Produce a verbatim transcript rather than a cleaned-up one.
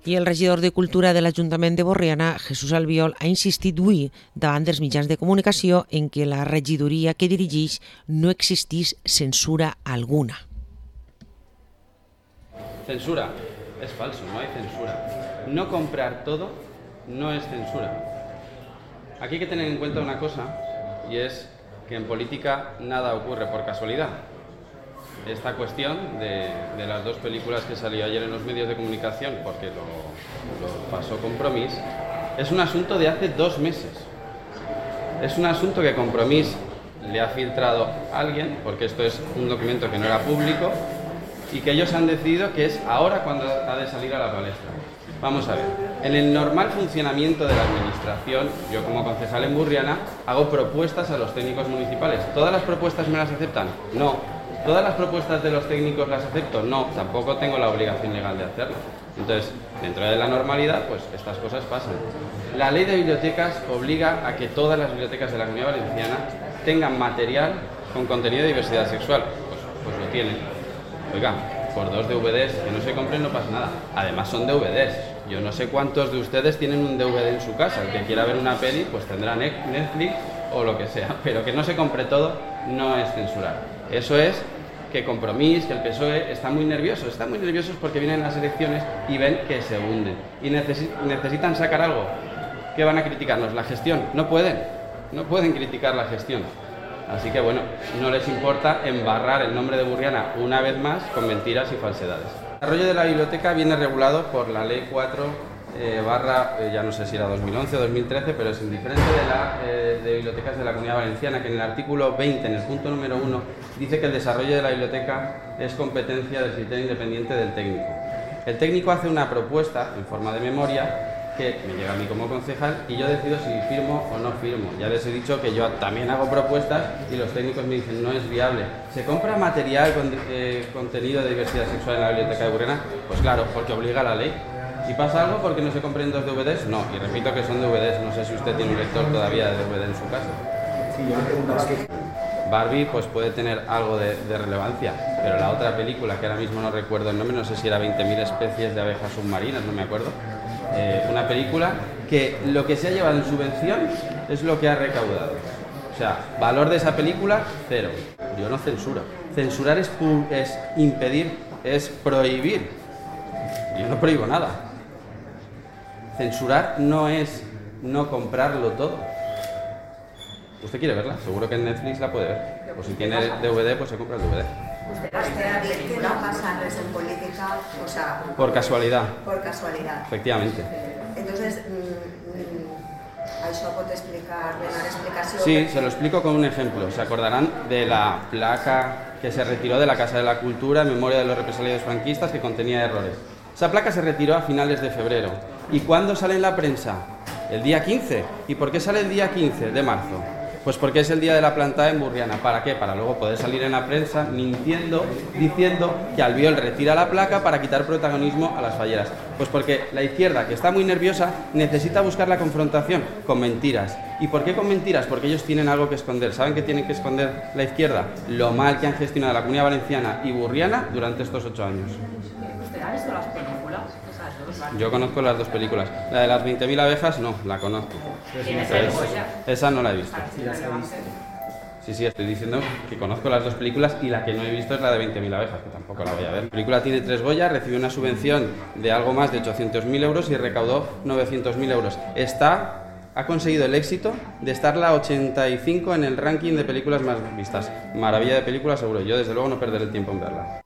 I el regidor de Cultura de l'Ajuntament de Borriana, Jesús Albiol, ha insistit avui davant dels mitjans de comunicació en que la regidoria que dirigeix no existís censura alguna. Censura es falso, no hay censura. No comprar todo no es censura. Aquí hay que tener en cuenta una cosa, y es que en política nada ocurre por casualidad. Esta cuestión de, de las dos películas que salió ayer en los medios de comunicación, porque lo, lo pasó Compromís, es un asunto de hace dos meses. Es un asunto que Compromís le ha filtrado a alguien, porque esto es un documento que no era público, y que ellos han decidido que es ahora cuando ha de salir a la palestra. Vamos a ver, en el normal funcionamiento de la administración, yo como concejal en Burriana hago propuestas a los técnicos municipales. ¿Todas las propuestas me las aceptan? No. ¿Todas las propuestas de los técnicos las acepto? No, tampoco tengo la obligación legal de hacerlo. Entonces, dentro de la normalidad, pues estas cosas pasan. La ley de bibliotecas obliga a que todas las bibliotecas de la Comunidad Valenciana tengan material con contenido de diversidad sexual. Pues, pues lo tienen. Oiga, por dos D V Ds que no se compren no pasa nada. Además son D V Ds. Yo no sé cuántos de ustedes tienen un D V D en su casa. El que quiera ver una peli, pues tendrá Netflix o lo que sea. Pero que no se compre todo no es censurar. Eso es que Compromís, que el P S O E están muy nerviosos. Están muy nerviosos porque vienen las elecciones y ven que se hunden. Y necesi- necesitan sacar algo. ¿Qué van a criticarnos? La gestión. No pueden. No pueden criticar la gestión. Así que bueno, no les importa embarrar el nombre de Burriana una vez más con mentiras y falsedades. El desarrollo de la biblioteca viene regulado por la ley cuatro eh, barra, eh, ya no sé si era dos mil once o dos mil trece, pero es indiferente de la eh, de bibliotecas de la Comunidad Valenciana, que en el artículo veinte, en el punto número uno, dice que el desarrollo de la biblioteca es competencia del criterio independiente del técnico. El técnico hace una propuesta en forma de memoria que me llega a mí como concejal y yo decido si firmo o no firmo. Ya les he dicho que yo también hago propuestas y los técnicos me dicen no es viable. ¿Se compra material con eh, contenido de diversidad sexual en la biblioteca de Burriana? Pues claro, porque obliga la ley. ¿Y pasa algo porque no se compren dos D V Ds? No, y repito que son D V Ds. No sé si usted tiene un lector todavía de D V D en su casa. Sí, yo me preguntaba que... Barbie pues puede tener algo de, de relevancia, pero la otra película, que ahora mismo no recuerdo el nombre, no sé si era veinte mil especies de abejas submarinas, no me acuerdo, eh, una película que lo que se ha llevado en subvención es lo que ha recaudado. O sea, valor de esa película, cero. Yo no censuro. Censurar es, pu- es impedir, es prohibir. Yo no prohíbo nada. Censurar no es no comprarlo todo. ¿Usted quiere verla? Seguro que en Netflix la puede ver. O si tiene D V D, pues se compra el D V D. ¿Usted cree que no pasa res en política? O sea, Por casualidad. por casualidad. Efectivamente. Entonces, mm, mm, això pot explicar, donar explicació? Sí, se lo explico con un ejemplo. Se acordarán de la placa que se retiró de la Casa de la Cultura en memoria de los represaliados franquistas que contenía errores. Esa placa se retiró a finales de febrero. ¿Y cuándo sale en la prensa? El día quince. ¿Y por qué sale el día quince de marzo? Pues porque es el día de la plantada en Burriana. ¿Para qué? Para luego poder salir en la prensa mintiendo, diciendo que Albiol retira la placa para quitar protagonismo a las falleras. Pues porque la izquierda, que está muy nerviosa, necesita buscar la confrontación con mentiras. ¿Y por qué con mentiras? Porque ellos tienen algo que esconder. ¿Saben qué tienen que esconder la izquierda? Lo mal que han gestionado la Comunidad Valenciana y Burriana durante estos ocho años. ¿Usted ha visto las películas? O sea, todos Yo conozco las dos películas. La de las veinte mil abejas, no, la conozco. ¿Tienes el Goya? Esa no la he visto. Sí, las he visto. Sí, sí, estoy diciendo que conozco las dos películas y la que no he visto es la de veinte mil abejas, que tampoco la voy a ver. La película tiene tres Goya, recibió una subvención de algo más de ochocientos mil euros y recaudó novecientos mil euros. Está, ha conseguido el éxito de estar la ochenta y cinco en el ranking de películas más vistas. Maravilla de película, seguro. Yo, desde luego, no perderé el tiempo en verla.